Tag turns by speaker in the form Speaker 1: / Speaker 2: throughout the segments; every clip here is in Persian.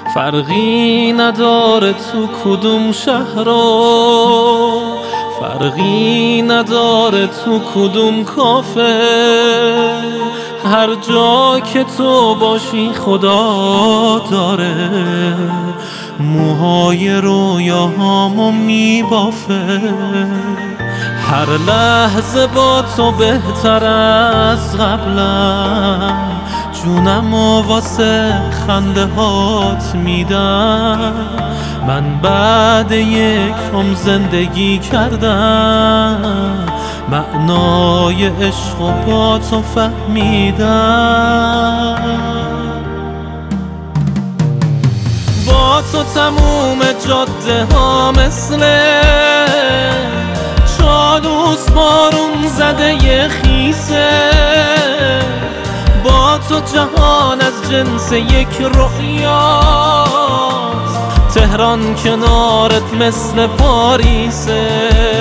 Speaker 1: فرقی نداره تو کدوم شهرو، فرقی نداره تو کدوم کافه، هر جا که تو باشی خدا داره موهای رویاهامو میبافه. هر لحظه با تو بهتر از قبلم، جونمو واسه خنده هات میدم. من بعد یک عمر زندگی کردم، معنای عشق و با تو فهمیدم. با تو تموم جاده ها مثل چالوس بارون زده یه خیسه، با تو جهان از جنس یک رؤیاست، تهران کنارت مثل پاریسه.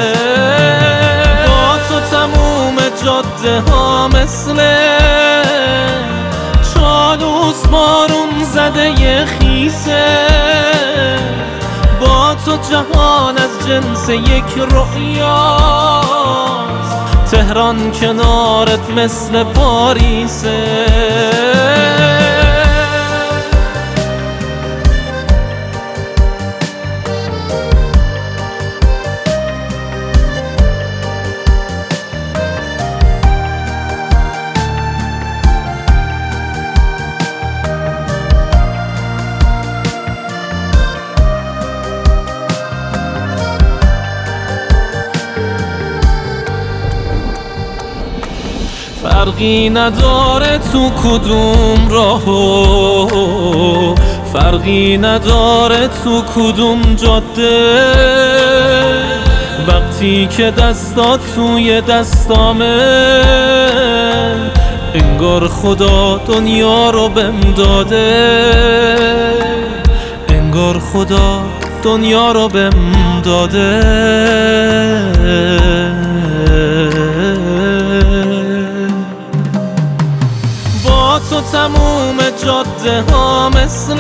Speaker 1: با تو تموم جاده ها مثل چالوس بارون زده یه خیسه، با تو جهان از جنس یک رؤیاست، تهران کنارت مثل پاریسه. فرقی نداره تو کدوم راهو، فرقی نداره تو کدوم جاده، وقتی که دستات توی دستامه انگار خدا دنیا رو بهم داده، انگار خدا دنیا رو بهم داده. تو تموم جاده ها مثل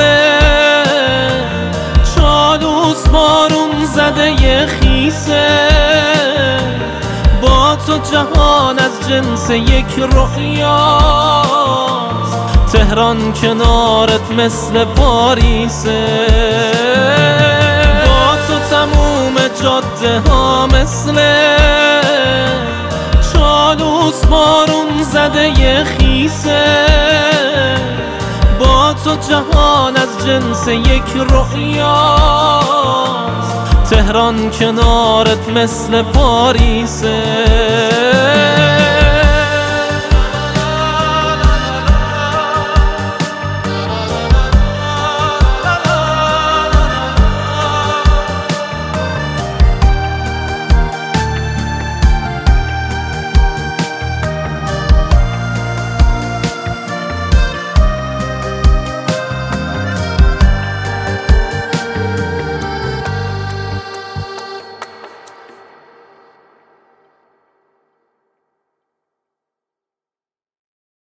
Speaker 1: چالوس بارون زده یه خیسه، با تو جهان از جنس یک رؤیاست، تهران کنارت مثل پاریسه. با تو تموم جاده ها مثل چالوس بارون زده یه خیسه، با تو جهان از جنس یک رؤیاست، تهران کنارت مثل پاریسه.